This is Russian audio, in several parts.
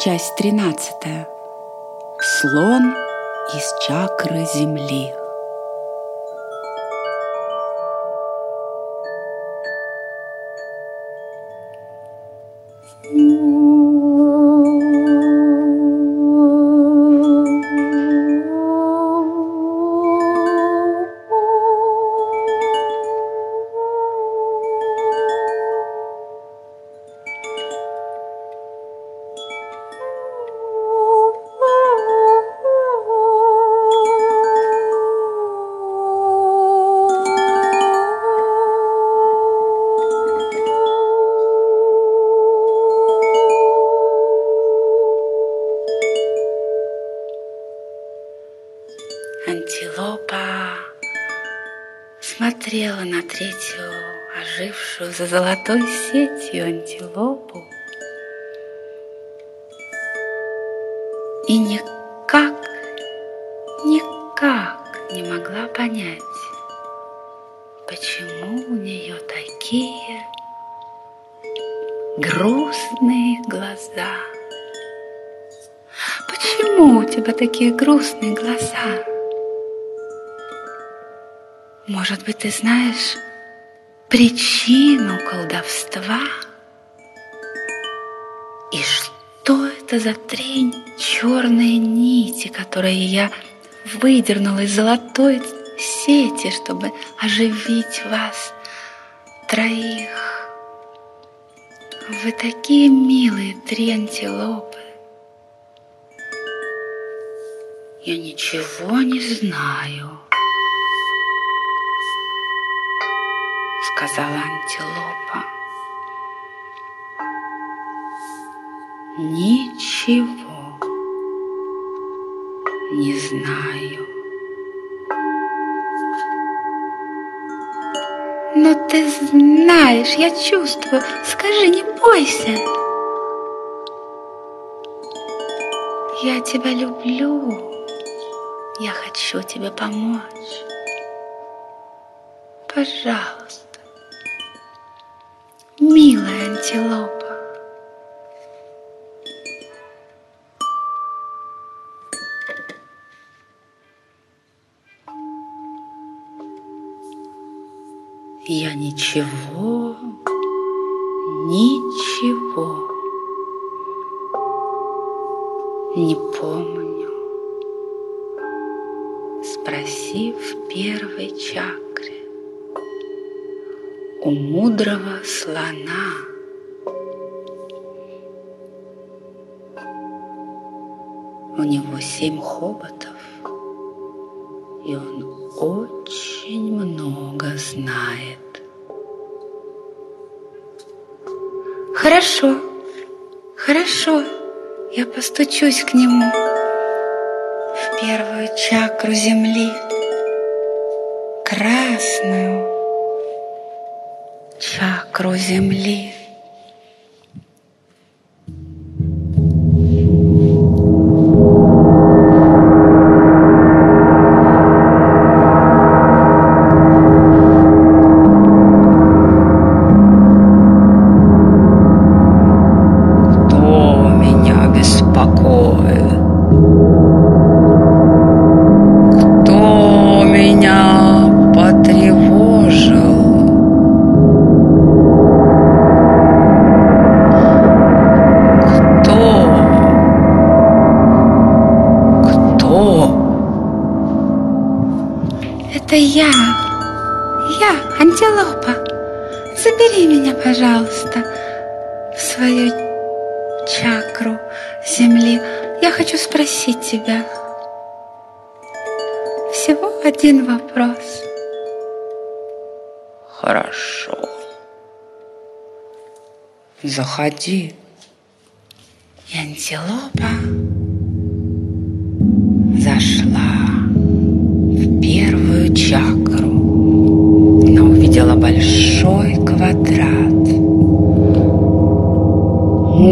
Часть 13. Слон из чакры Земли. Антилопа смотрела на третью, ожившую за золотой сетью антилопу, и никак не могла понять, почему у нее такие грустные глаза. Почему у тебя такие грустные глаза? Может быть, ты знаешь причину колдовства? И что это за три черные нити, которые я выдернула из золотой сети, чтобы оживить вас троих? Вы такие милые, три антилопы. Я ничего не знаю, сказала антилопа. Ничего не знаю. Но ты знаешь, я чувствую. Скажи, не бойся. Я тебя люблю. Я хочу тебе помочь. Пожалуйста, милая антилопа. Я ничего не помню. Спроси в первой чакре у мудрого слона. У него 7 хоботов, и он очень много знает. Хорошо, я постучусь к нему в первую чакру Земли, красную чакру Земли. Это я, антилопа. Забери меня, пожалуйста, в свою чакру Земли. Я хочу спросить тебя всего один вопрос. Хорошо. Заходи. И антилопа зашла в первую чакру. Она увидела большой квадрат.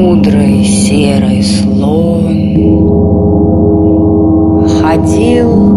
Мудрый серый слон ходил